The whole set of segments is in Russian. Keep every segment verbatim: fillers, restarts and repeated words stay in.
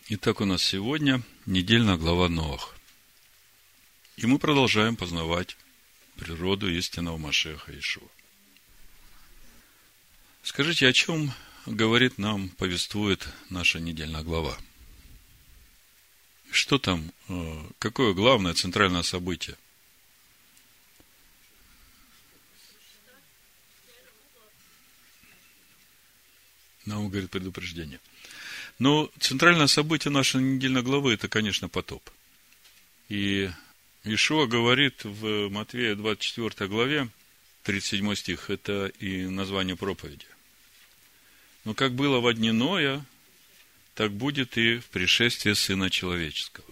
Итак, у нас сегодня недельная глава Ноах. И мы продолжаем познавать природу истинного Машиаха Иешуа. Скажите, о чем говорит нам, повествует наша недельная глава? Что там, какое главное центральное событие? Нам говорит предупреждение. Но центральное событие нашей недельной главы – это, конечно, потоп. И Иешуа говорит в Матвея двадцать четвёртой главе, тридцать седьмой стих, это и название проповеди. Но как было во дни Ноя, так будет и в пришествии Сына Человеческого.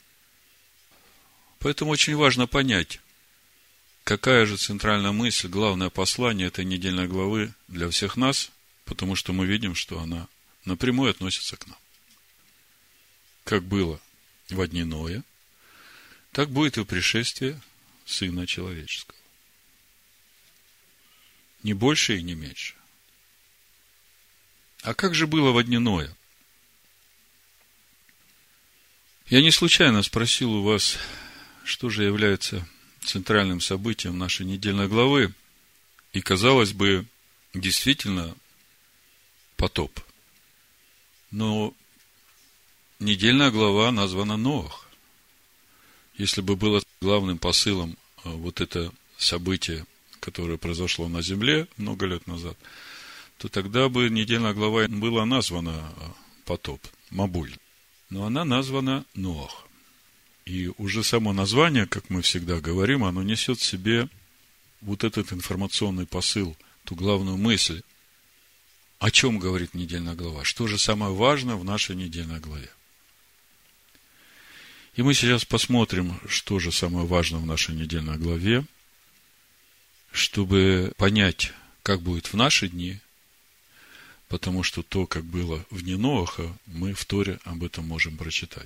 Поэтому очень важно понять, какая же центральная мысль, главное послание этой недельной главы для всех нас, потому что мы видим, что она напрямую относится к нам. Как было во дни Ноя, так будет и в пришествии Сына Человеческого. Не больше и не меньше. А как же было во дни Ноя? Я не случайно спросил у вас, что же является центральным событием нашей недельной главы, и, казалось бы, действительно потоп. Но недельная глава названа Ноах. Если бы было главным посылом вот это событие, которое произошло на земле много лет назад, то тогда бы недельная глава была названа потоп, Мабуль. Но она названа Ноах. И уже само название, как мы всегда говорим, оно несет в себе вот этот информационный посыл, ту главную мысль. О чем говорит недельная глава? Что же самое важное в нашей недельной главе? И мы сейчас посмотрим, что же самое важное в нашей недельной главе, чтобы понять, как будет в наши дни, потому что то, как было в дни Ноаха, мы в Торе об этом можем прочитать.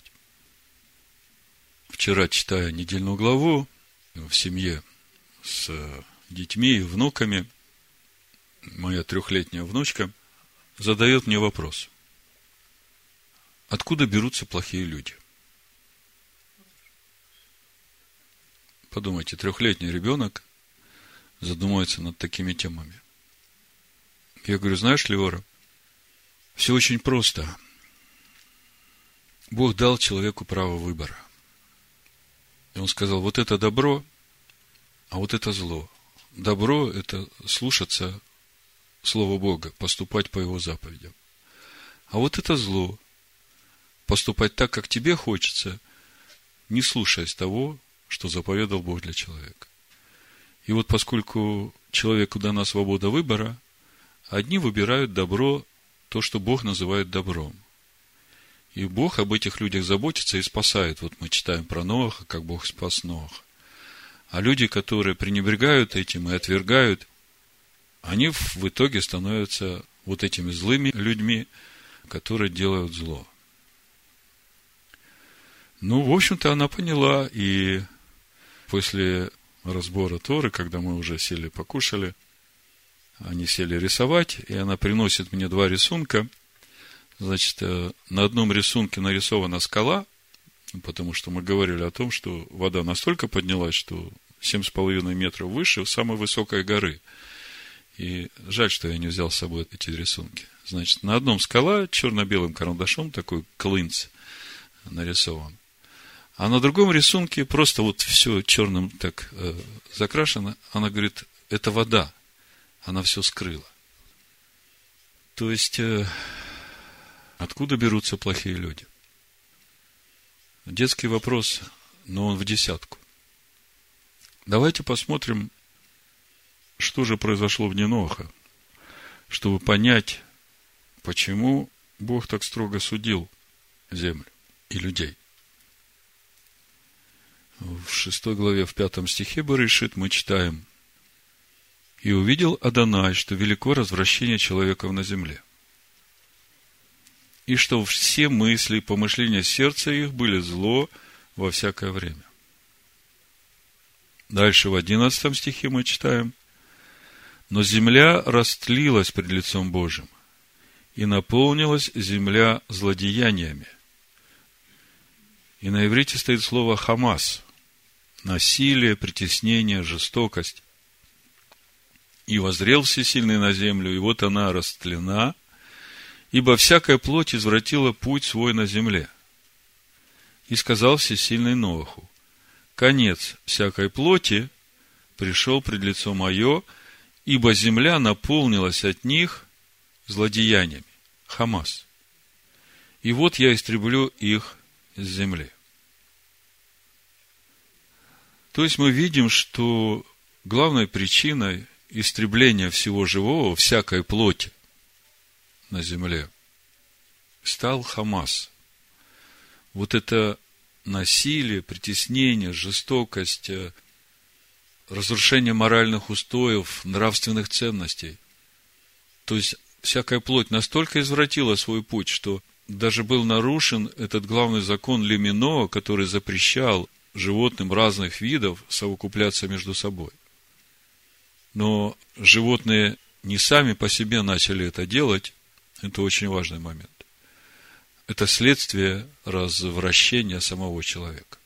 Вчера, читая недельную главу в семье с детьми и внуками, моя трехлетняя внучка задает мне вопрос. Откуда берутся плохие люди? Подумайте, трехлетний ребенок задумывается над такими темами. Я говорю, знаешь, Леора, все очень просто. Бог дал человеку право выбора. И он сказал, вот это добро, а вот это зло. Добро – это слушаться Слова Бога, поступать по Его заповедям. А вот это зло – поступать так, как тебе хочется, не слушаясь того, что заповедал Бог для человека. И вот поскольку человеку дана свобода выбора, одни выбирают добро, то, что Бог называет добром. И Бог об этих людях заботится и спасает. Вот мы читаем про Ноаха, как Бог спас Ноаха. А люди, которые пренебрегают этим и отвергают, они в итоге становятся вот этими злыми людьми, которые делают зло. Ну, в общем-то, она поняла, и после разбора Торы, когда мы уже сели покушали, они сели рисовать, и она приносит мне два рисунка. Значит, на одном рисунке нарисована скала, потому что мы говорили о том, что вода настолько поднялась, что семь с половиной метров выше самой высокой горы. И жаль, что я не взял с собой эти рисунки. Значит, на одном скала черно-белым карандашом, такой клинц нарисован. А на другом рисунке просто вот все черным так э, закрашено. Она говорит, это вода. Она все скрыла. То есть, э, откуда берутся плохие люди? Детский вопрос, но он в десятку. Давайте посмотрим, что же произошло в дни Ноаха, чтобы понять, почему Бог так строго судил землю и людей. В шестой главе, в пятом стихе Берешит мы читаем: «И увидел Адонай, что велико развращение человеков на земле, и что все мысли и помышления сердца их были зло во всякое время». Дальше в одиннадцатом стихе мы читаем: «Но земля растлилась пред лицом Божьим, и наполнилась земля злодеяниями, И на иврите стоит слово хамас. Насилие, притеснение, жестокость. И воззрел всесильный на землю, и вот она растлена, ибо всякая плоть извратила путь свой на земле. И сказал всесильный Ноаху: конец всякой плоти пришел пред лицо мое, ибо земля наполнилась от них злодеяниями. Хамас. И вот я истреблю их с земли. То есть мы видим, что главной причиной истребления всего живого, всякой плоти на земле, стал Хамас. Вот это насилие, притеснение, жестокость, разрушение моральных устоев, нравственных ценностей. То есть всякая плоть настолько извратила свой путь, что даже был нарушен этот главный закон Лемино, который запрещал животным разных видов совокупляться между собой. Но животные не сами по себе начали это делать. Это очень важный момент. Это следствие развращения самого человека.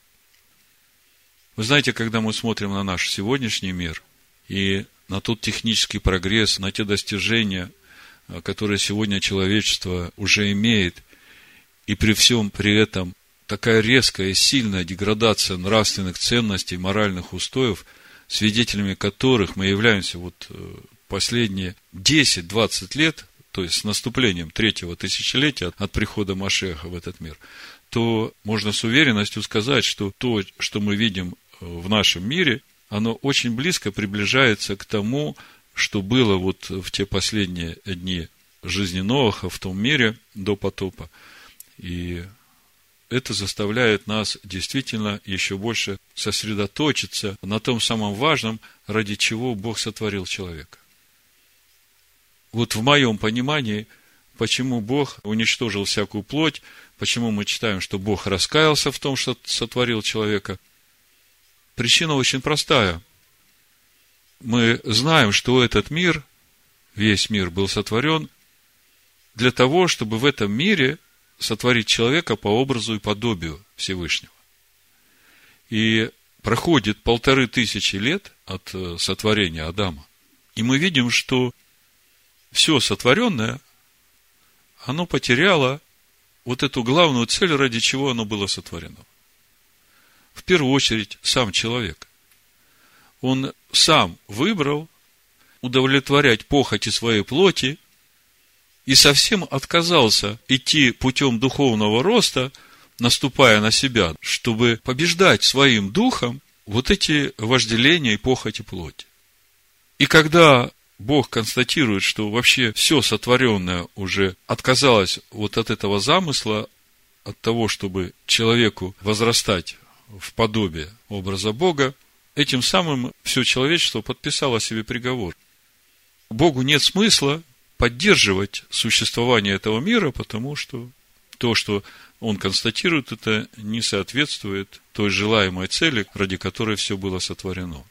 Вы знаете, когда мы смотрим на наш сегодняшний мир и на тот технический прогресс, на те достижения, которые сегодня человечество уже имеет, и при всем при этом такая резкая и сильная деградация нравственных ценностей, моральных устоев, свидетелями которых мы являемся вот последние десять-двадцать лет, то есть с наступлением третьего тысячелетия от прихода Машиаха в этот мир, то можно с уверенностью сказать, что то, что мы видим в нашем мире, оно очень близко приближается к тому, что было вот в те последние дни жизни Ноаха в том мире до потопа. И это заставляет нас действительно еще больше сосредоточиться на том самом важном, ради чего Бог сотворил человека. Вот в моем понимании, почему Бог уничтожил всякую плоть, почему мы читаем, что Бог раскаялся в том, что сотворил человека, причина очень простая. Мы знаем, что этот мир, весь мир был сотворен для того, чтобы в этом мире сотворить человека по образу и подобию Всевышнего. И проходит полторы тысячи лет от сотворения Адама. И мы видим, что все сотворенное, оно потеряло вот эту главную цель, ради чего оно было сотворено. В первую очередь, сам человек. Он сам выбрал удовлетворять похоти своей плоти и совсем отказался идти путем духовного роста, наступая на себя, чтобы побеждать своим духом вот эти вожделения и похоти плоти. И когда Бог констатирует, что вообще все сотворенное уже отказалось вот от этого замысла, от того, чтобы человеку возрастать в подобие образа Бога, этим самым все человечество подписало себе приговор. Богу нет смысла поддерживать существование этого мира, потому что то, что он констатирует, это не соответствует той желаемой цели, ради которой все было сотворено.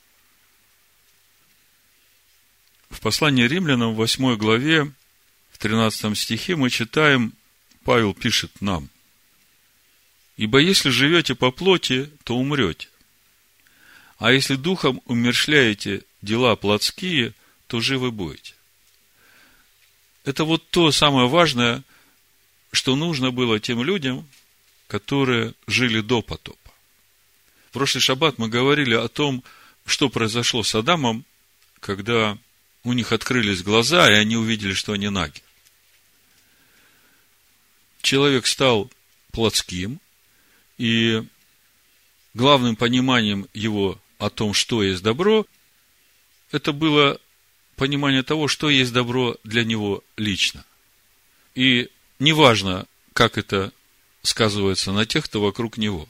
В послании Римлянам, в восьмой главе, в тринадцатом стихе мы читаем, Павел пишет нам: «Ибо если живете по плоти, то умрете. А если духом умерщвляете дела плотские, то живы будете». Это вот то самое важное, что нужно было тем людям, которые жили до потопа. В прошлый шаббат мы говорили о том, что произошло с Адамом, когда у них открылись глаза, и они увидели, что они наги. Человек стал плотским, и главным пониманием его о том, что есть добро, это было понимание того, что есть добро для него лично. И неважно, как это сказывается на тех, кто вокруг него.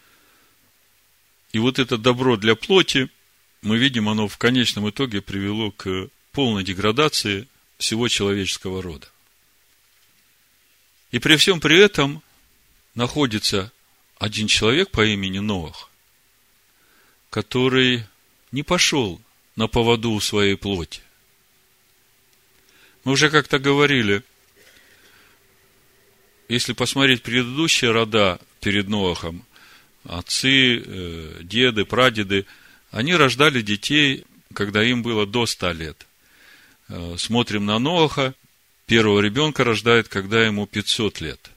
И вот это добро для плоти, мы видим, оно в конечном итоге привело к полной деградации всего человеческого рода. И при всем при этом находится один человек по имени Ноах, который не пошел на поводу у своей плоти. Мы уже как-то говорили, если посмотреть предыдущие рода, перед Ноахом, отцы, деды, прадеды, они рождали детей, когда им было до ста лет. Смотрим на Ноаха, первого ребенка рождает, когда ему пятьсот лет.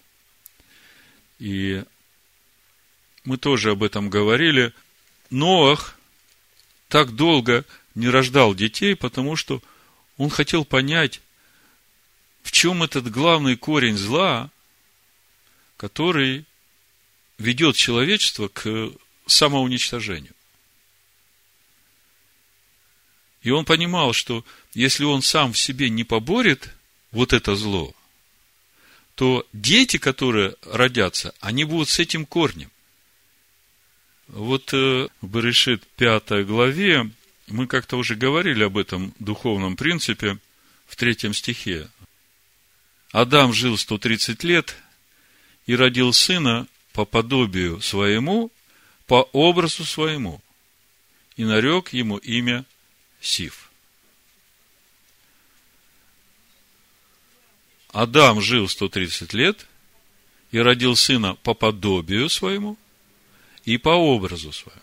И мы тоже об этом говорили. Ноах так долго не рождал детей, потому что он хотел понять, в чем этот главный корень зла, который ведет человечество к самоуничтожению. И он понимал, что если он сам в себе не поборет вот это зло, то дети, которые родятся, они будут с этим корнем. Вот в Берешит пятой главе мы как-то уже говорили об этом духовном принципе в третьем стихе. Адам жил сто тридцать лет и родил сына по подобию своему, по образу своему, и нарек ему имя Сиф. Адам жил сто тридцать лет и родил сына по подобию своему и по образу своему.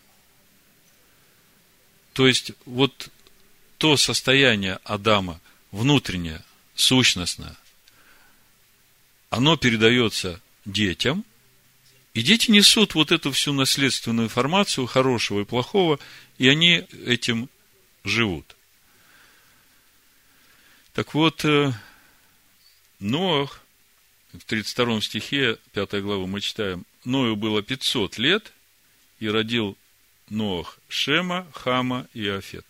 То есть, вот то состояние Адама, внутреннее, сущностное, оно передается детям, и дети несут вот эту всю наследственную информацию хорошего и плохого, и они этим живут. Так вот, Ноах, в тридцать втором стихе пятой главы мы читаем: Ною было пятьсот лет, и родил Ноах Шема, Хама и Иафета.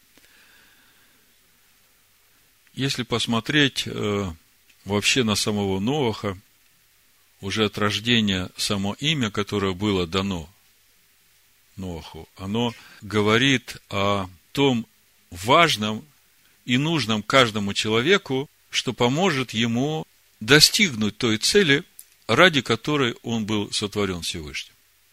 Если посмотреть э, вообще на самого Ноаха, уже от рождения само имя, которое было дано Ноаху, оно говорит о том важном и нужном каждому человеку, что поможет ему достигнуть той цели, ради которой он был сотворен Всевышним.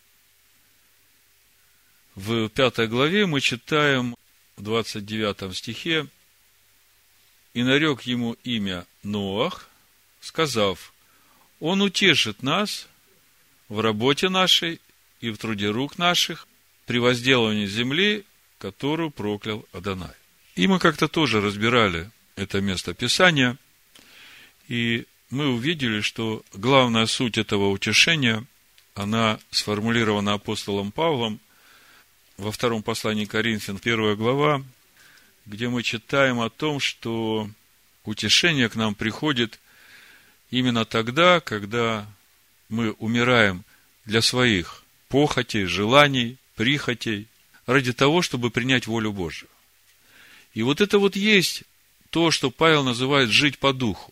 В пятой главе мы читаем в двадцать девятом стихе: «И нарек ему имя Ноах, сказав: он утешит нас в работе нашей и в труде рук наших, при возделывании земли, которую проклял Адонай». И мы как-то тоже разбирали это место Писания, и мы увидели, что главная суть этого утешения, она сформулирована апостолом Павлом во втором послании Коринфян, первая глава, где мы читаем о том, что утешение к нам приходит именно тогда, когда мы умираем для своих похотей, желаний, прихотей, ради того, чтобы принять волю Божию. И вот это вот есть то, что Павел называет жить по духу.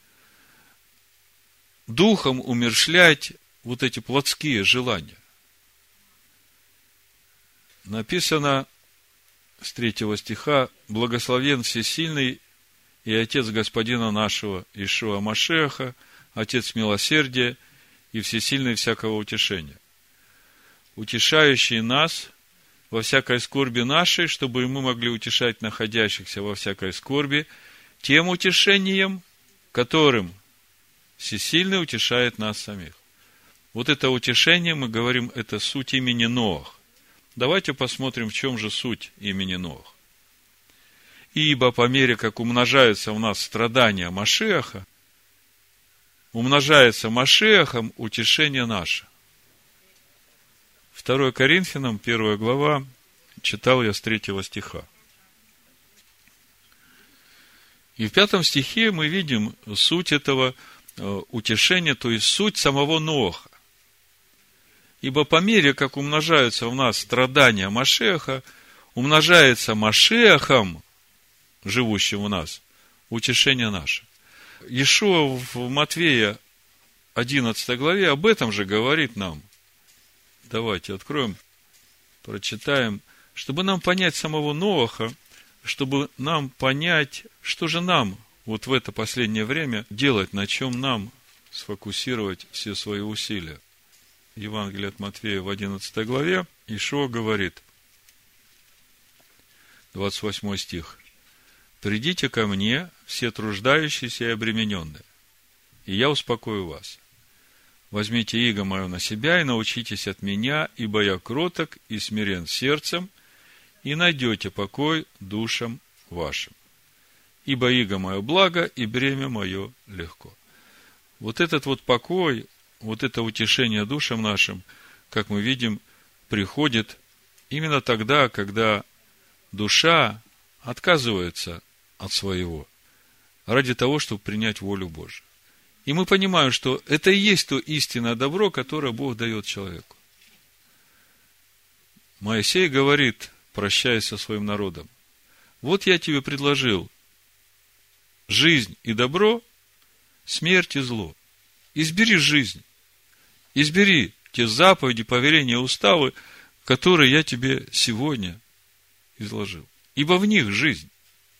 Духом умерщвлять вот эти плотские желания. Написано с третьего стиха: «Благословен Всесильный и Отец Господина нашего Иешуа Машеха, Отец милосердия и Всесильный всякого утешения, утешающий нас во всякой скорби нашей, чтобы мы могли утешать находящихся во всякой скорби тем утешением, которым Всесильный утешает нас самих». Вот это утешение, мы говорим, это суть имени Ноах. Давайте посмотрим, в чем же суть имени Ноах. «Ибо по мере, как умножаются у нас страдания Машиаха, умножается Машиахом утешение наше». второе Коринфянам, первая глава, читал я с третьего стиха. И в пятом стихе мы видим суть этого утешения, то есть суть самого Ноаха. «Ибо по мере, как умножаются у нас страдания Машиаха, умножается Машиахом, живущим в нас, утешение наше». Иешуа в Матвея одиннадцатой главе об этом же говорит нам. Давайте откроем, прочитаем, чтобы нам понять самого Ноаха, чтобы нам понять, что же нам вот в это последнее время делать, на чем нам сфокусировать все свои усилия. Евангелие от Матфея в одиннадцатой главе Иешуа говорит, двадцать восьмой стих: «Придите ко мне, все труждающиеся и обремененные, и я успокою вас. Возьмите иго мое на себя и научитесь от меня, ибо я кроток и смирен сердцем, и найдете покой душам вашим. Ибо иго мое благо, и бремя мое легко. Вот этот вот покой, вот это утешение душам нашим, как мы видим, приходит именно тогда, когда душа отказывается от своего ради того, чтобы принять волю Божию. И мы понимаем, что это и есть то истинное добро, которое Бог дает человеку. Моисей говорит, прощаясь со своим народом: вот я тебе предложил жизнь и добро, смерть и зло. Избери жизнь. Избери те заповеди, повеления, уставы, которые я тебе сегодня изложил. Ибо в них жизнь.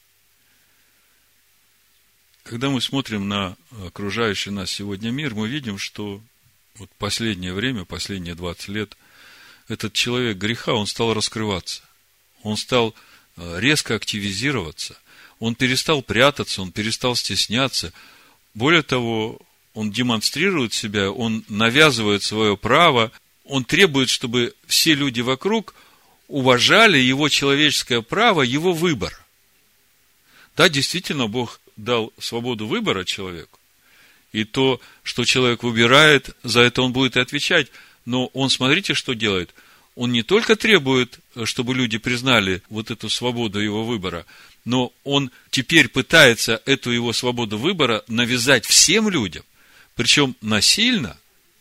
Когда мы смотрим на окружающий нас сегодня мир, мы видим, что вот последнее время, последние двадцать лет, этот человек греха, он стал раскрываться. Он стал резко активизироваться. Он перестал прятаться, он перестал стесняться. Более того, он демонстрирует себя, он навязывает свое право, он требует, чтобы все люди вокруг уважали его человеческое право, его выбор. Да, действительно, Бог дал свободу выбора человеку. И то, что человек выбирает, за это он будет и отвечать. Но он, смотрите, что делает. Он не только требует, чтобы люди признали вот эту свободу его выбора, но он теперь пытается эту его свободу выбора навязать всем людям. Причем насильно,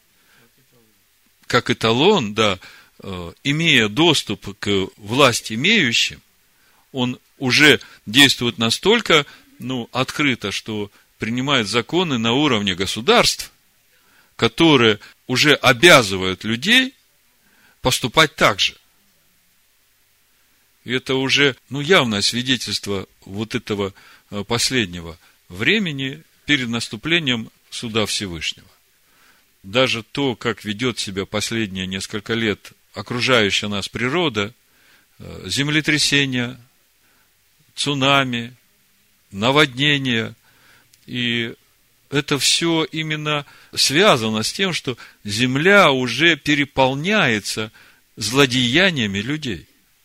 как эталон, да, имея доступ к власть имеющим, он уже действует настолько, ну, открыто, что принимает законы на уровне государств, которые уже обязывают людей поступать так же. И это уже, ну, явное свидетельство вот этого последнего времени перед наступлением суда Всевышнего. Даже то, как ведет себя последние несколько лет окружающая нас природа, землетрясения, цунами, наводнения, и это все именно связано с тем, что земля уже переполняется злодеяниями людей.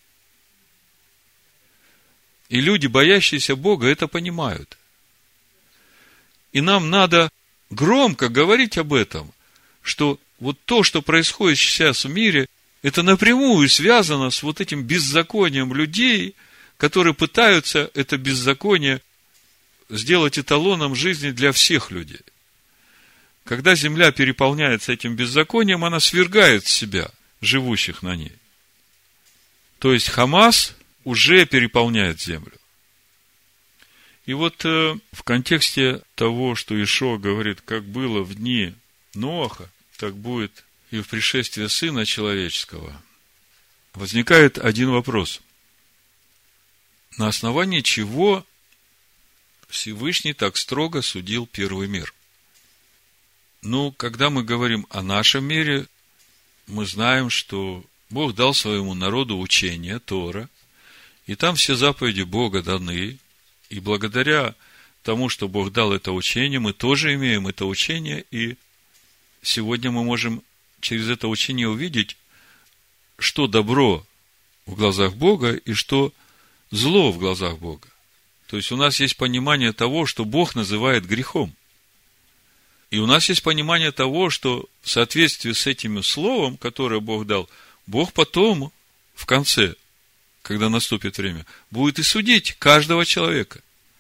И люди, боящиеся Бога, это понимают. И нам надо громко говорить об этом, что вот то, что происходит сейчас в мире, это напрямую связано с вот этим беззаконием людей, которые пытаются это беззаконие сделать эталоном жизни для всех людей. Когда земля переполняется этим беззаконием, она свергает с себя живущих на ней. То есть Хамас уже переполняет землю. И вот э, в контексте того, что Иешуа говорит, как было в дни Ноаха, так будет и в пришествии Сына Человеческого, возникает один вопрос. На основании чего Всевышний так строго судил первый мир? Ну, когда мы говорим о нашем мире, мы знаем, что Бог дал своему народу учение, Тора, и там все заповеди Бога даны, и благодаря тому, что Бог дал это учение, мы тоже имеем это учение, и сегодня мы можем через это учение увидеть, что добро в глазах Бога и что зло в глазах Бога. То есть у нас есть понимание того, что Бог называет грехом. И у нас есть понимание того, что в соответствии с этим словом, которое Бог дал, Бог потом, в конце, когда наступит время, будет и судить каждого человека.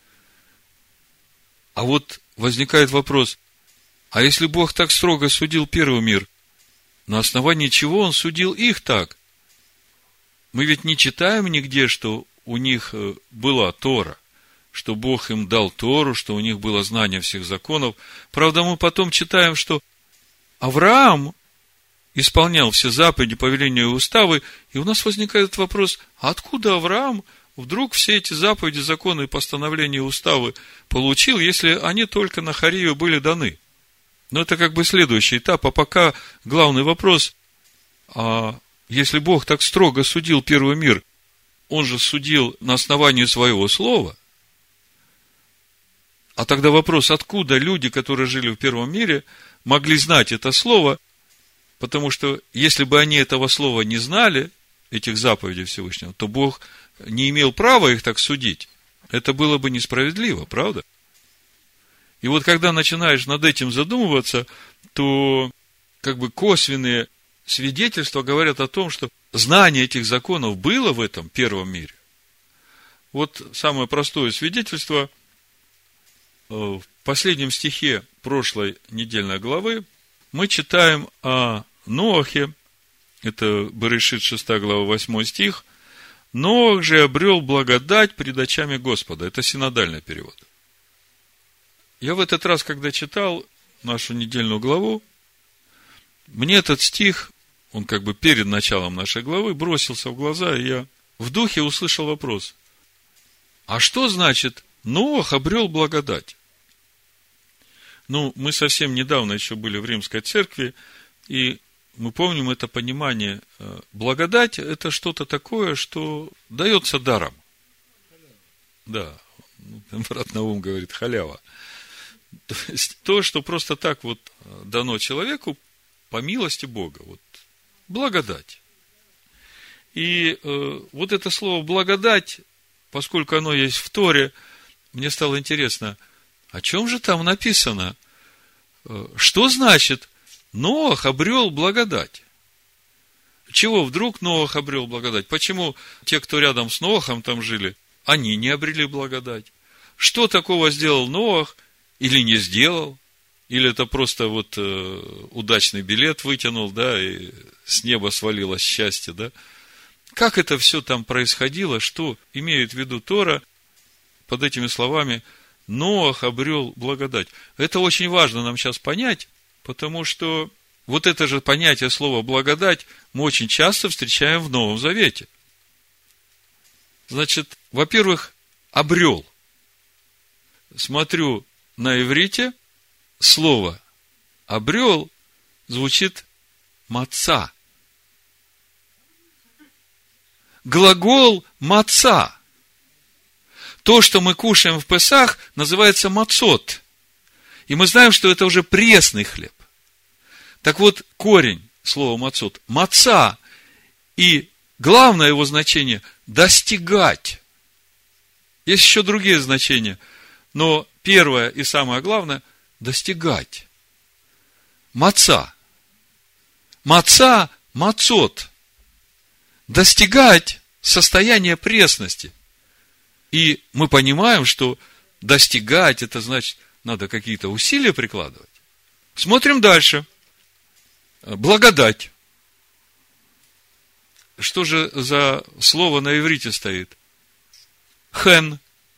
А вот возникает вопрос, а если Бог так строго судил первый мир, на основании чего Он судил их так? Мы ведь не читаем нигде, что у них была Тора, что Бог им дал Тору, что у них было знание всех законов. Правда, мы потом читаем, что Авраам исполнял все заповеди, повеления и уставы, и у нас возникает вопрос, а откуда Авраам вдруг все эти заповеди, законы, постановления и уставы получил, если они только на Хариве были даны? Но это как бы следующий этап, а пока главный вопрос, а если Бог так строго судил первый мир, Он же судил на основании своего слова, а тогда вопрос, откуда люди, которые жили в первом мире, могли знать это слово, потому что если бы они этого слова не знали, этих заповедей Всевышнего, то Бог не имел права их так судить. Это было бы несправедливо, правда? И вот когда начинаешь над этим задумываться, то как бы косвенные свидетельства говорят о том, что знание этих законов было в этом первом мире. Вот самое простое свидетельство в последнем стихе прошлой недельной главы мы читаем о Ноахе, это Берешит шестая глава, восьмой стих. Ноах же обрел благодать пред очами Господа. Это синодальный перевод. Я в этот раз, когда читал нашу недельную главу, мне этот стих, он как бы перед началом нашей главы, бросился в глаза, и я в духе услышал вопрос. А что значит Ноах обрел благодать? Ну, мы совсем недавно еще были в Римской церкви, и мы помним это понимание. Благодать – это что-то такое, что дается даром. Да, брат Наум говорит, халява. То есть, то, что просто так вот дано человеку по милости Бога. Вот, благодать. И э, вот это слово благодать, поскольку оно есть в Торе, мне стало интересно, о чем же там написано? Что значит Ноах обрел благодать? Чего вдруг Ноах обрел благодать? Почему те, кто рядом с Ноахом там жили, они не обрели благодать? Что такого сделал Ноах или не сделал? Или это просто вот э, удачный билет вытянул, да, и с неба свалилось счастье, да? Как это все там происходило? Что имеет в виду Тора под этими словами Ноах обрел благодать? Это очень важно нам сейчас понять, потому что вот это же понятие слова благодать мы очень часто встречаем в Новом Завете. Значит, во-первых, обрел. Смотрю на иврите, слово обрел звучит маца. Глагол маца. То, что мы кушаем в Песах, называется мацот. И мы знаем, что это уже пресный хлеб. Так вот, корень слова мацот – маца. И главное его значение – достигать. Есть еще другие значения. Но первое и самое главное – достигать. Маца. Маца – мацот. Достигать состояния пресности. И мы понимаем, что достигать – это значит, надо какие-то усилия прикладывать. Смотрим дальше. Благодать. Что же за слово на иврите стоит? Хен.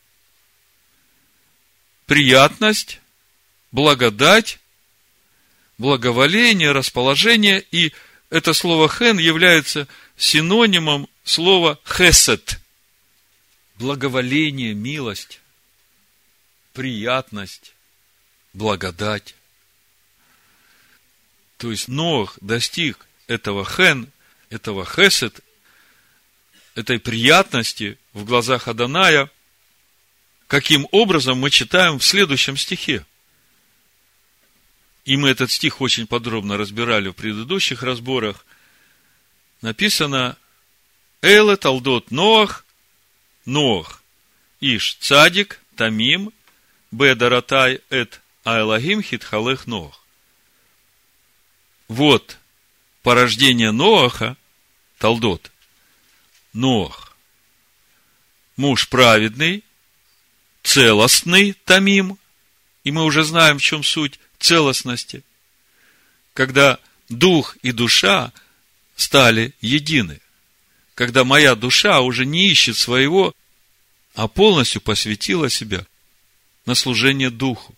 Приятность, благодать, благоволение, расположение. И это слово хен является синонимом слова хесед. Благоволение, милость, приятность, благодать. То есть Ноах достиг этого хен, этого хесед, этой приятности в глазах Адоная. Каким образом мы читаем в следующем стихе? И мы этот стих очень подробно разбирали в предыдущих разборах. Написано: Эле талдот Ноах, Ноах, Иш цадик, Тамим, Бедаратай эт Айлахим хитхалех Ноах. Вот порождение Ноаха, талдот. Ноах, муж праведный, целостный, Тамим. И мы уже знаем, в чем суть целостности. Когда дух и душа стали едины. Когда моя душа уже не ищет своего, а полностью посвятила себя на служение духу.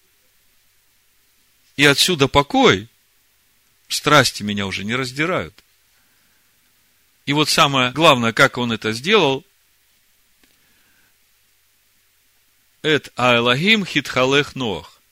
И отсюда покой, страсти меня уже не раздирают. И вот самое главное, как он это сделал, Эт Айлахим хитхалех Ноах.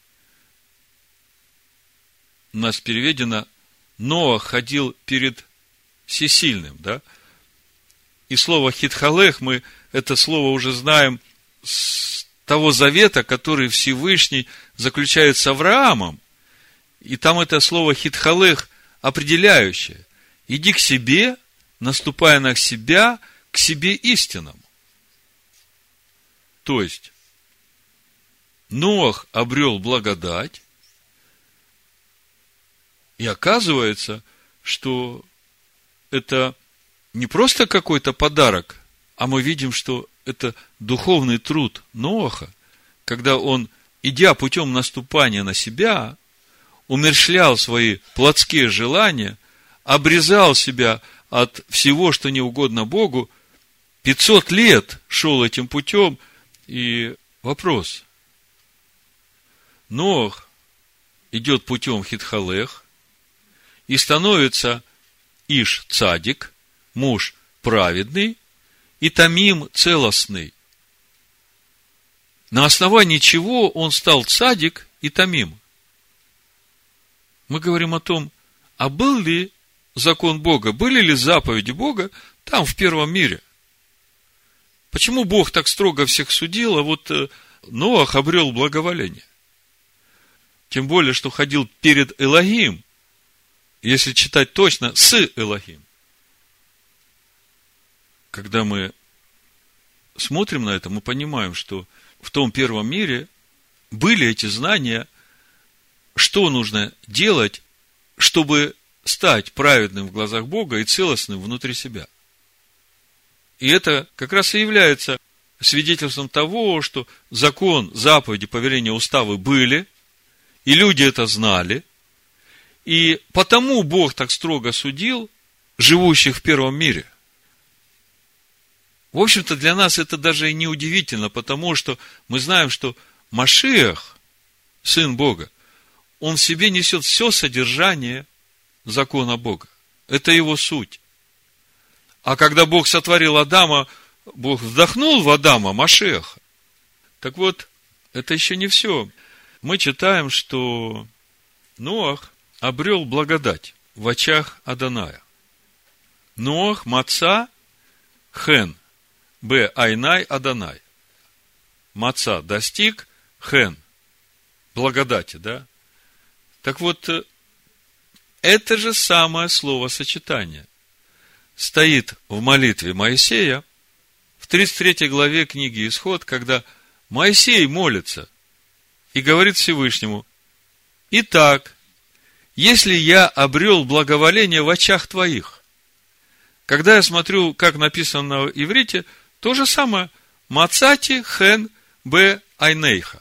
У нас переведено: Ноах ходил перед всесильным, да? И слово хитхалех, мы это слово уже знаем с того завета, который Всевышний заключает с Авраамом. И там это слово хитхалех определяющее. Иди к себе, наступая на себя, к себе истинному. То есть, Ноах обрел благодать, и оказывается, что это не просто какой-то подарок, а мы видим, что это духовный труд Ноаха, когда он, идя путем наступания на себя, умерщвлял свои плотские желания, обрезал себя от всего, что не угодно Богу, пятьсот лет шел этим путем, и вопрос. Ноах идет путем хитхалех и становится иш цадик, муж праведный, и тамим целостный. На основании чего он стал цадик и тамим? Мы говорим о том, а был ли закон Бога, были ли заповеди Бога там, в первом мире? Почему Бог так строго всех судил, а вот Ноах обрел благоволение? Тем более, что ходил перед Элохим, если читать точно, с Элохим. Когда мы смотрим на это, мы понимаем, что в том первом мире были эти знания, что нужно делать, чтобы стать праведным в глазах Бога и целостным внутри себя. И это как раз и является свидетельством того, что закон, заповеди, повеления, уставы были, и люди это знали, и потому Бог так строго судил живущих в первом мире. В общем-то, для нас это даже и не удивительно, потому что мы знаем, что Машиах, Сын Бога, он в себе несет все содержание закона Бога. Это его суть. А когда Бог сотворил Адама, Бог вдохнул в Адама Машиаха. Так вот, это еще не все. Мы читаем, что Ноах обрел благодать в очах Адоная. Ноах маца хен б айнай Адонай. Маца достиг, хен благодати, да? Так вот, это же самое словосочетание стоит в молитве Моисея в тридцать третьей главе книги Исход, когда Моисей молится и говорит Всевышнему: «Итак, если я обрел благоволение в очах твоих». Когда я смотрю, как написано на иврите, то же самое. Мацати хен б айнейха.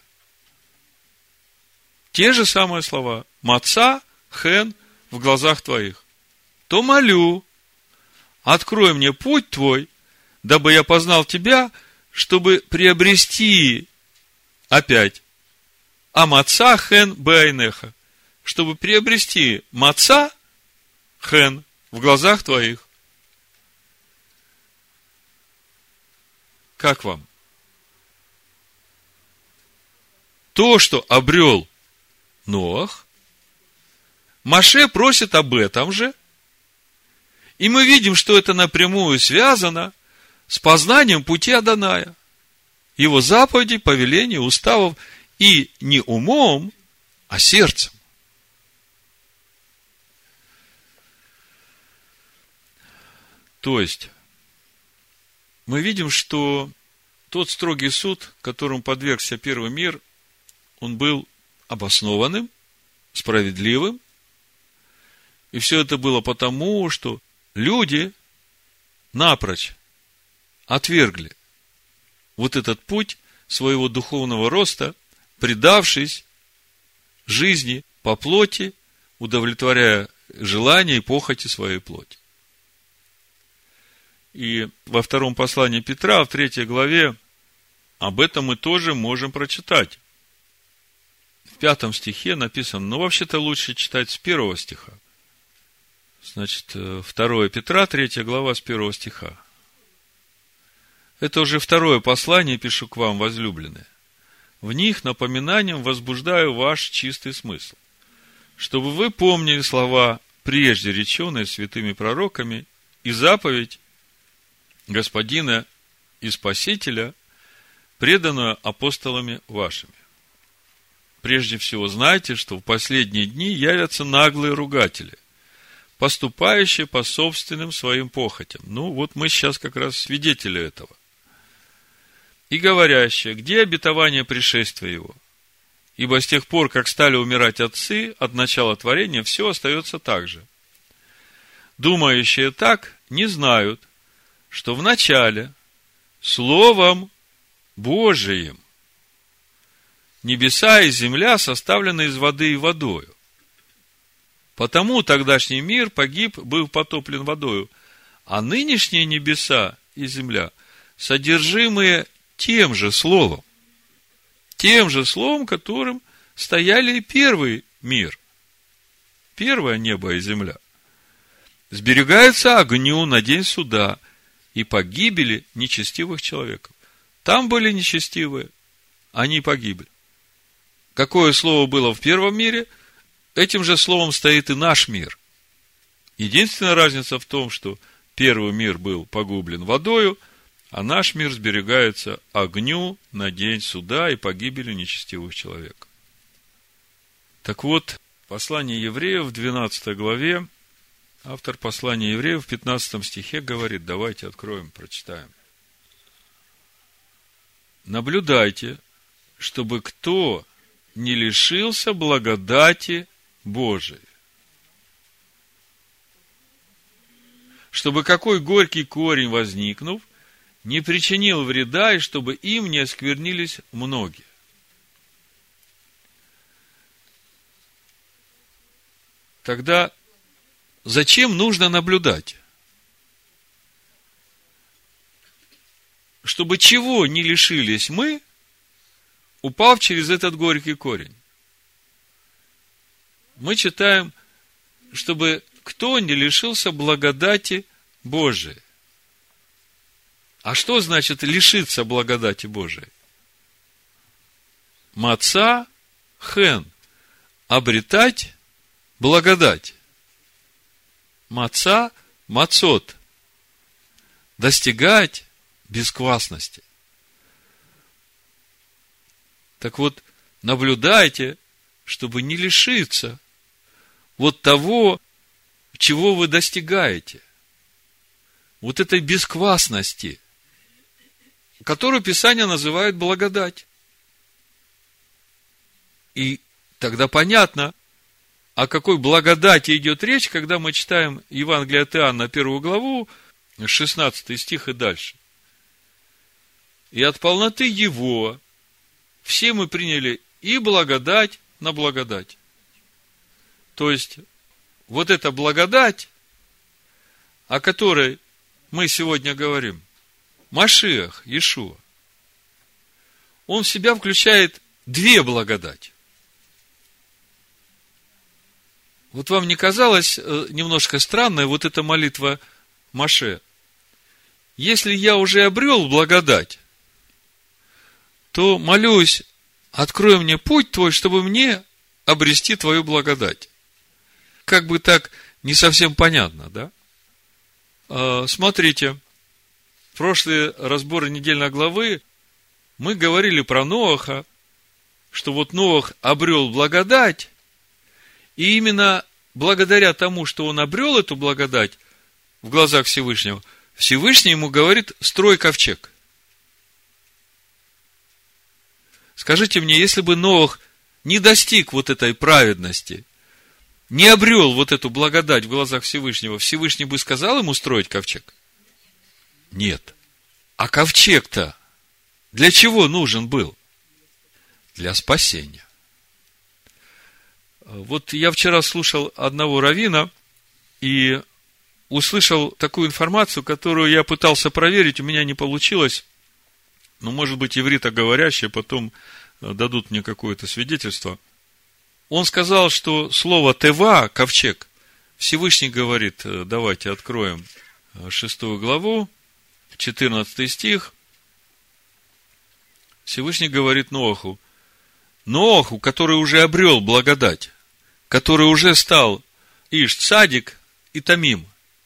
Те же самые слова. Маца хен в глазах твоих. То молю, открой мне путь твой, дабы я познал тебя, чтобы приобрести опять. А маца хен б айнеха. Чтобы приобрести маца хен в глазах твоих. Как вам? То, что обрел Ноах, Моше просит об этом же, и мы видим, что это напрямую связано с познанием пути Адоная, его заповедей, повелений, уставов, и не умом, а сердцем. То есть, мы видим, что тот строгий суд, которому подвергся первый мир, он был обоснованным, справедливым. И все это было потому, что люди напрочь отвергли вот этот путь своего духовного роста, предавшись жизни по плоти, удовлетворяя желания и похоти своей плоти. И во втором послании Петра, в третьей главе, об этом мы тоже можем прочитать. В пятом стихе написано, но вообще-то лучше читать с первого стиха. Значит, второе Петра, третья глава, с первого стиха. Это уже второе послание, пишу к вам, возлюбленные. В них напоминанием возбуждаю ваш чистый смысл, чтобы вы помнили слова, прежде реченные святыми пророками, и заповедь Господина и Спасителя, преданную апостолами вашими. прежде всего знайте, что в последние дни явятся наглые ругатели, поступающие по собственным своим похотям. Ну, вот мы сейчас как раз свидетели этого. И говорящие, где обетование пришествия его? Ибо с тех пор, как стали умирать отцы, от начала творения все остается так же. Думающие так не знают, что в начале Словом Божиим небеса и земля составлены из воды и водою. Потому тогдашний мир погиб, был потоплен водою, а нынешние небеса и земля содержимые тем же словом, тем же словом, которым стояли и первый мир, первое небо и земля, сберегаются огню на день суда и погибели нечестивых человеков. Там были нечестивые, они погибли. Какое слово было в первом мире, этим же словом стоит и наш мир. Единственная разница в том, что первый мир был погублен водою, а наш мир сберегается огню на день суда и погибели нечестивых человеков. Так вот, послание евреев в двенадцатой главе, автор послания евреев в пятнадцатом стихе говорит, давайте откроем, прочитаем. Наблюдайте, чтобы кто не лишился благодати Божией. Чтобы какой горький корень, возникнув, не причинил вреда, и чтобы им не осквернились многие. Тогда зачем нужно наблюдать? Чтобы чего не лишились мы, упав через этот горький корень. Мы читаем, чтобы кто не лишился благодати Божией. А что значит лишиться благодати Божией? Маца хен. Обретать благодать. Маца мацот. Достигать бесквасности. Так вот, наблюдайте, чтобы не лишиться вот того, чего вы достигаете. Вот этой бесквасности, которую Писание называет благодать. И тогда понятно, о какой благодати идет речь, когда мы читаем Евангелие от Иоанна, первую главу, шестнадцатый стих и дальше. И от полноты Его все мы приняли и благодать на благодать. То есть, вот эта благодать, о которой мы сегодня говорим, Машиах, Иешуа, он в себя включает две благодати. Вот вам не казалось немножко странной вот эта молитва Моше? Если я уже обрел благодать, то молюсь, открой мне путь твой, чтобы мне обрести твою благодать. Как бы так не совсем понятно, да? А, смотрите, в прошлые разборы недельной главы мы говорили про Ноаха, что вот Ноах обрел благодать, и именно благодаря тому, что он обрел эту благодать в глазах Всевышнего, Всевышний ему говорит: строй ковчег. Скажите мне, если бы Ноах не достиг вот этой праведности, не обрел вот эту благодать в глазах Всевышнего, Всевышний бы сказал ему строить ковчег? Нет. А ковчег-то для чего нужен был? Для спасения. Вот я вчера слушал одного раввина и услышал такую информацию, которую я пытался проверить, у меня не получилось. Но, может быть, ивритоговорящие потом дадут мне какое-то свидетельство. Он сказал, что слово «тева», ковчег, Всевышний говорит, давайте откроем шестую главу, четырнадцатый стих. Всевышний говорит Ноаху, Ноаху, который уже обрел благодать, который уже стал Иш Цадик и Тамим,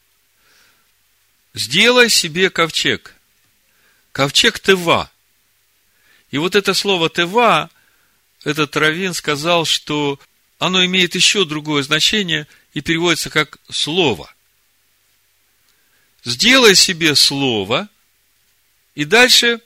сделай себе ковчег. Ковчег Тева. И вот это слово Тева, этот раввин сказал, что оно имеет еще другое значение и переводится как слово. Сделай себе слово, и дальше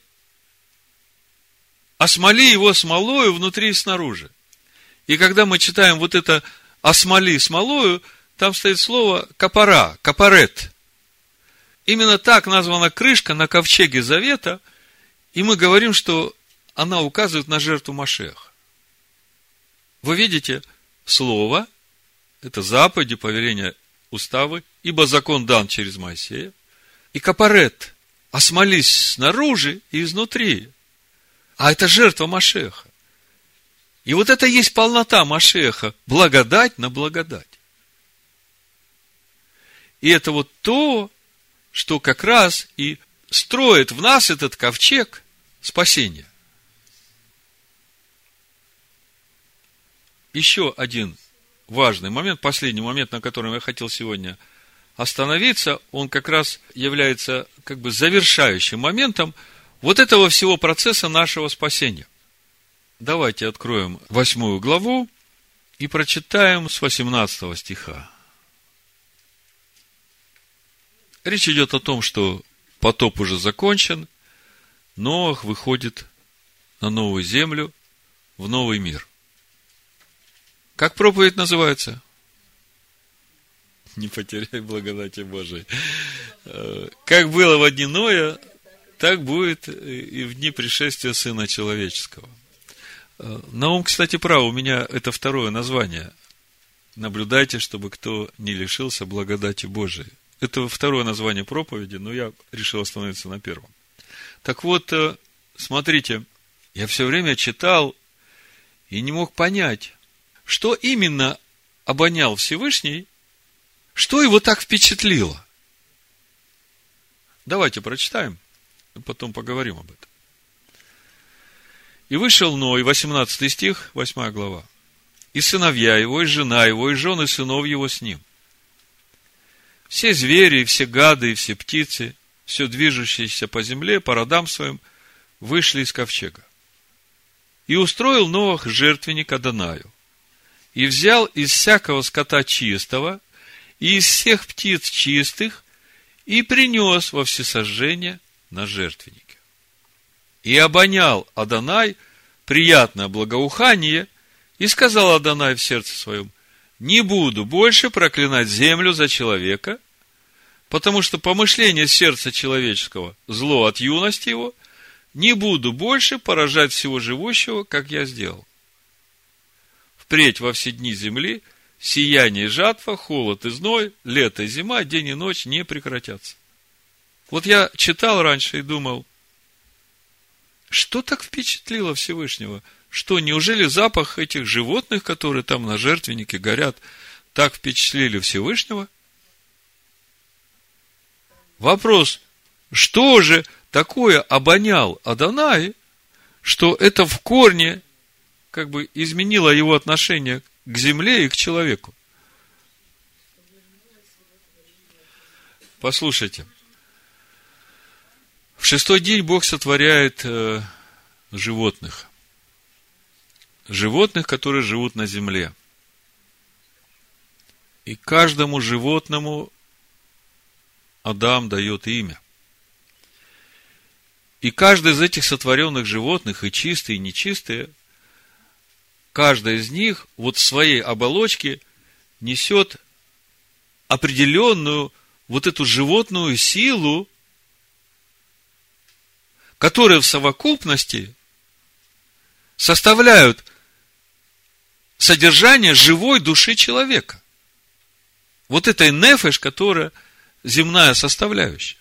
осмоли его смолою внутри и снаружи. И когда мы читаем вот это осмоли смолою, там стоит слово капара, капарет. Именно так названа крышка на ковчеге завета, и мы говорим, что она указывает на жертву Машиаха. Вы видите, слово – это заповеди, повеления, уставы, ибо закон дан через Моисея. И капарет – осмолись снаружи и изнутри. А это жертва Машиаха. И вот это есть полнота Машиаха, благодать на благодать. И это вот то, что как раз и строит в нас этот ковчег спасения. Еще один важный момент, последний момент, на котором я хотел сегодня остановиться, он как раз является как бы завершающим моментом вот этого всего процесса нашего спасения. Давайте откроем восьмую главу и прочитаем с восемнадцатого стиха. Речь идет о том, что потоп уже закончен, Ноах выходит на новую землю, в новый мир. Как проповедь называется? Не потеряй благодати Божией. Как было в дни Ноя, так будет и в дни пришествия Сына Человеческого. Наум, кстати, прав, у меня это второе название. Наблюдайте, чтобы кто не лишился благодати Божией. Это второе название проповеди, но я решил остановиться на первом. Так вот, смотрите, я все время читал и не мог понять, что именно обонял Всевышний, что его так впечатлило. Давайте прочитаем, потом поговорим об этом. И вышел Ной, восемнадцатый стих, восьмая глава. И сыновья его, и жена его, и жены сынов его с ним. Все звери, и все гады, и все птицы, все движущиеся по земле, по родам своим, вышли из ковчега. И устроил Ноах жертвенник Адонаю. И взял из всякого скота чистого, и из всех птиц чистых, и принес во всесожжение на жертвеннике. И обонял Адонай приятное благоухание, и сказал Адонай в сердце своем: не буду больше проклинать землю за человека, потому что помышление сердца человеческого зло от юности его, не буду больше поражать всего живущего, как я сделал. Впредь во все дни земли сияние и жатва, холод и зной, лето и зима, день и ночь не прекратятся. Вот я читал раньше и думал, что так впечатлило Всевышнего? Что, неужели запах этих животных, которые там на жертвеннике горят, так впечатлили Всевышнего? Вопрос, что же такое обонял Адонай, что это в корне как бы изменило его отношение к земле и к человеку? Послушайте. В шестой день Бог сотворяет э, животных. Животных, которые живут на земле. И каждому животному Адам дает имя. И каждый из этих сотворенных животных, и чистые, и нечистые, каждая из них вот в своей оболочке несет определенную вот эту животную силу, которые в совокупности составляют содержание живой души человека. Вот этой нефеш, которая земная составляющая.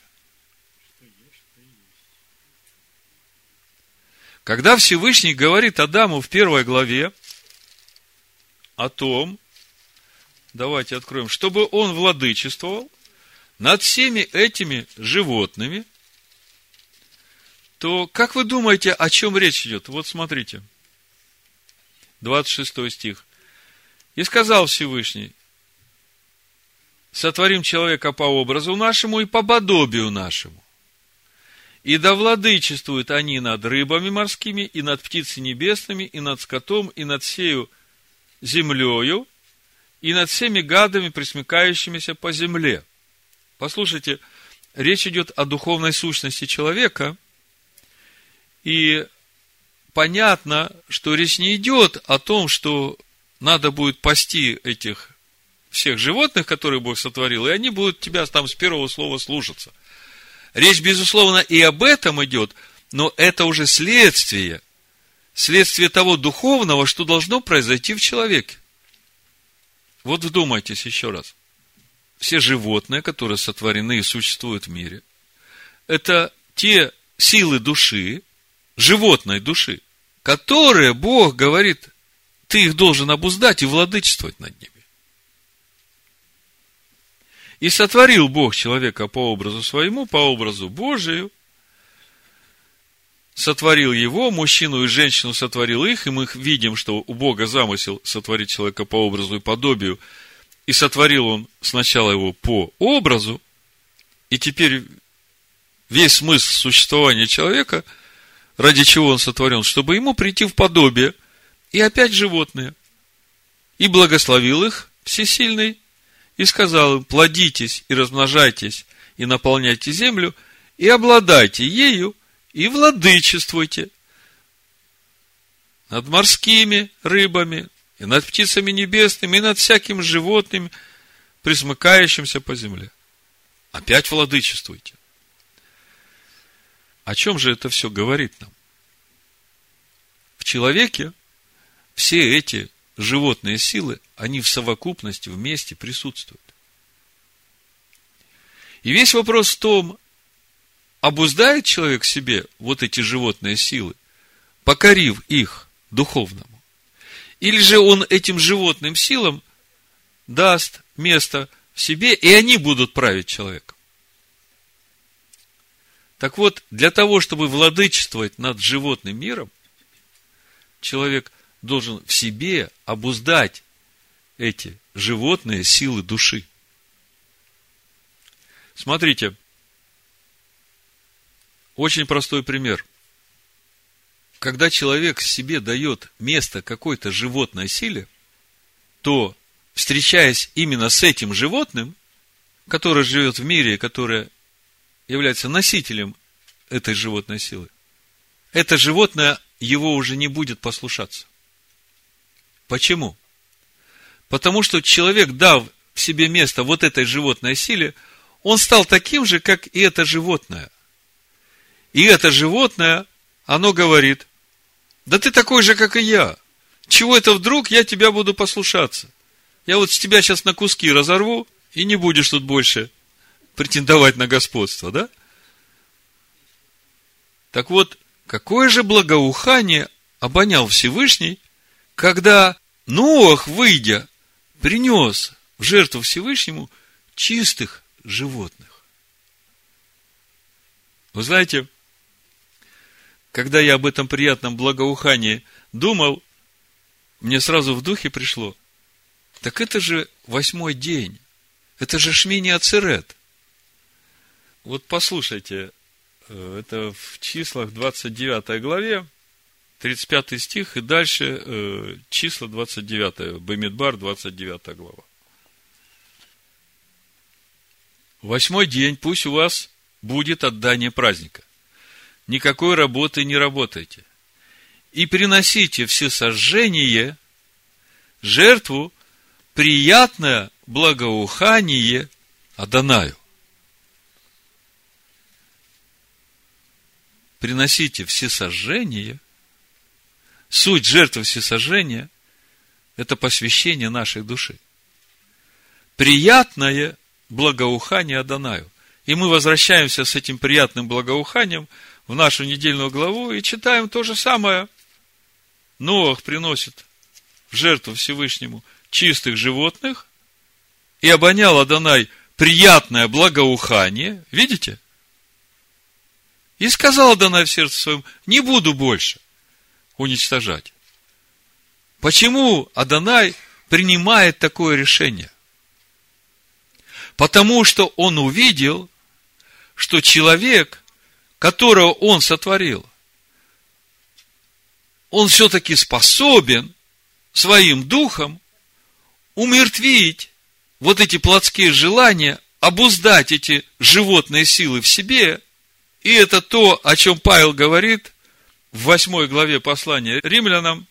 Когда Всевышний говорит Адаму в первой главе о том, давайте откроем, чтобы он владычествовал над всеми этими животными, то как вы думаете, о чем речь идет? Вот смотрите, двадцать шестой стих. И сказал Всевышний: сотворим человека по образу нашему и по подобию нашему, И да владычествуют они над рыбами морскими, и над птицами небесными, и над скотом, и над всею землею, и над всеми гадами, пресмыкающимися по земле. Послушайте, речь идет о духовной сущности человека, и понятно, что речь не идет о том, что надо будет пасти этих всех животных, которые Бог сотворил, и они будут тебя там с первого слова слушаться. Речь, безусловно, и об этом идет, но это уже следствие, следствие того духовного, что должно произойти в человеке. Вот вдумайтесь еще раз. Все животные, которые сотворены и существуют в мире, это те силы души, животной души, которые Бог говорит, ты их должен обуздать и владычествовать над ними. И сотворил Бог человека по образу своему, по образу Божию, сотворил его, мужчину и женщину сотворил их, и мы видим, что у Бога замысел сотворить человека по образу и подобию, и сотворил он сначала его по образу, и теперь весь смысл существования человека, ради чего он сотворен, чтобы ему прийти в подобие, и опять животные, и благословил их всесильный, и сказал им, плодитесь и размножайтесь, и наполняйте землю, и обладайте ею, и владычествуйте над морскими рыбами, и над птицами небесными, и над всяким животным, пресмыкающимся по земле. Опять владычествуйте. О чем же это все говорит нам? В человеке все эти животные силы, они в совокупности, вместе присутствуют. И весь вопрос в том, обуздает человек себе вот эти животные силы, покорив их духовному, или же он этим животным силам даст место в себе, и они будут править человеком. Так вот, для того, чтобы владычествовать над животным миром, человек должен в себе обуздать эти животные силы души. Смотрите, очень простой пример. Когда человек себе дает место какой-то животной силе, то, встречаясь именно с этим животным, которое живет в мире, которое является носителем этой животной силы, это животное его уже не будет послушаться. Почему? Потому что человек, дав в себе место вот этой животной силе, он стал таким же, как и это животное. И это животное, оно говорит, да ты такой же, как и я. Чего это вдруг я тебя буду послушаться? Я вот с тебя сейчас на куски разорву, и не будешь тут больше претендовать на господство, да? Так вот, какое же благоухание обонял Всевышний, когда Ноах, выйдя, принес в жертву Всевышнему чистых животных. Вы знаете, когда я об этом приятном благоухании думал, мне сразу в духе пришло, так это же восьмой день, это же Шмини Ацерет. Вот послушайте, это в числах двадцать девятой главе, тридцать пятый стих, и дальше э, числа двадцать девятое, Бамидбар, двадцать девятая глава. Восьмой день пусть у вас будет отдание праздника. Никакой работы не работайте. И приносите всесожжение, жертву, приятное благоухание Адонаю. Приносите всесожжение. Суть жертвы всесожжения – это посвящение нашей души. Приятное благоухание Адонаю. И мы возвращаемся с этим приятным благоуханием в нашу недельную главу и читаем то же самое. Ноах приносит в жертву Всевышнему чистых животных, и обонял Адонай приятное благоухание. Видите? И сказал Адонай в сердце своем, не буду больше уничтожать. Почему Адонай принимает такое решение? Потому что он увидел, что человек, которого Он сотворил, Он все-таки способен своим духом умертвить вот эти плотские желания, обуздать эти животные силы в себе. И это то, о чем Павел говорит в восьмой главе послания римлянам,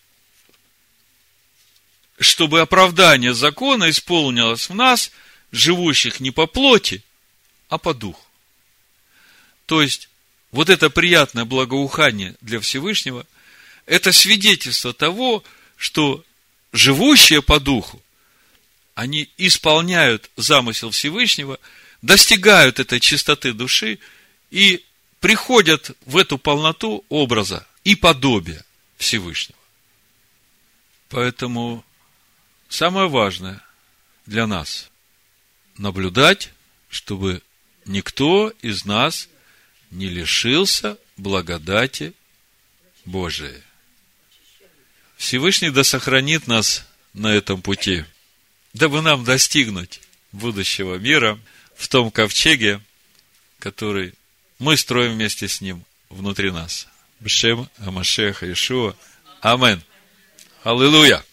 чтобы оправдание закона исполнилось в нас, живущих не по плоти, а по духу. То есть, вот это приятное благоухание для Всевышнего, это свидетельство того, что живущие по духу, они исполняют замысел Всевышнего, достигают этой чистоты души и приходят в эту полноту образа и подобия Всевышнего. Поэтому самое важное для нас – наблюдать, чтобы никто из нас не лишился благодати Божией. Всевышний да сохранит нас на этом пути, дабы нам достигнуть будущего мира в том ковчеге, который мы строим вместе с Ним внутри нас. Бшем Амашеха Иешуа. Амин. Аллилуйя.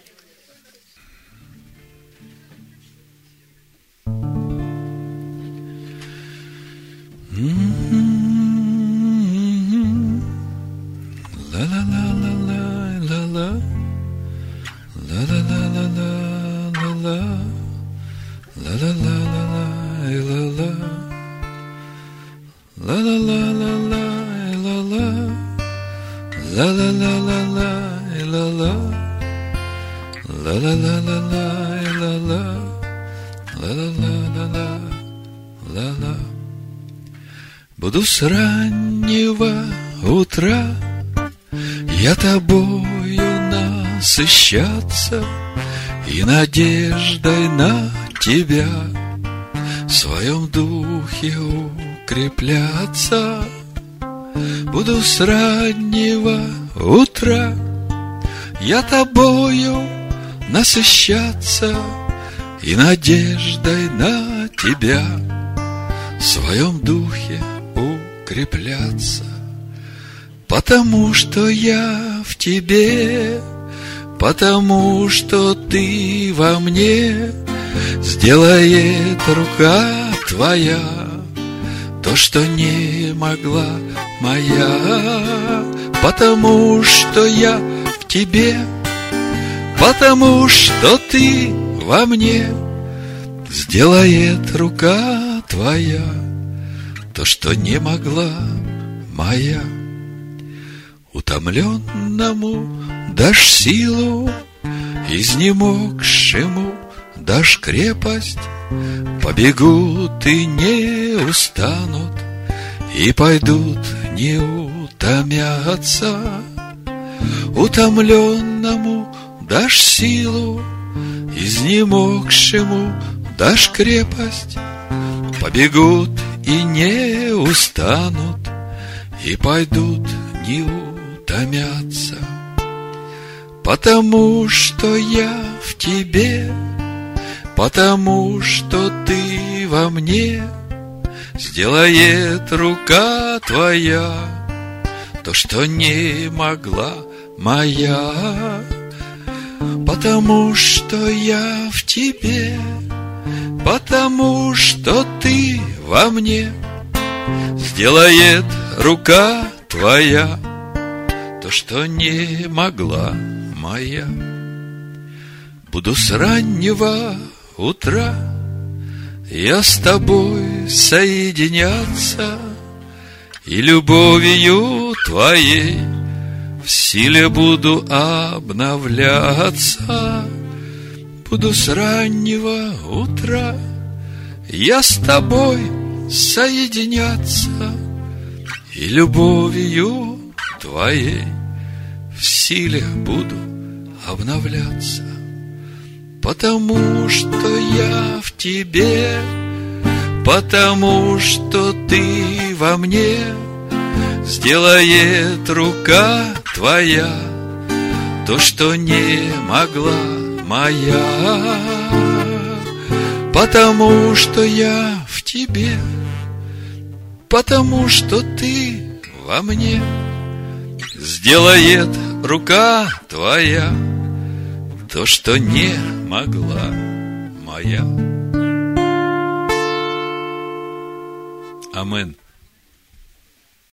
Буду с раннего утра я тобою насыщаться и надеждой на тебя в своем духе укрепляться. Буду с раннего утра я тобою насыщаться и надеждой на тебя в своем духе укрепляться. Потому что я в тебе, потому что ты во мне, сделает рука твоя то, что не могла моя. Потому что я в тебе, потому что ты во мне, сделает рука твоя то, что не могла моя. Утомленному дашь силу, изнемогшему дашь крепость. Побегут и не устанут, и пойдут не утомятся. Утомленному дашь силу, изнемогшему дашь крепость. Побегут и не устанут, и пойдут не утомятся. Потому что я в тебе, потому что ты во мне, сделает рука твоя то, что не могла моя. Потому что я в тебе, потому что ты во мне, сделает рука твоя то, что не могла моя. Буду с раннего утра я с тобой соединяться, и любовью твоей в силе буду обновляться. Буду с раннего утра я с тобой соединяться, и любовью твоей в силе буду обновляться. Потому что я в тебе, потому что ты во мне, сделает рука твоя то, что не могла моя. Потому что я в тебе, потому что ты во мне. Сделает рука твоя то, что не могла моя. Амен.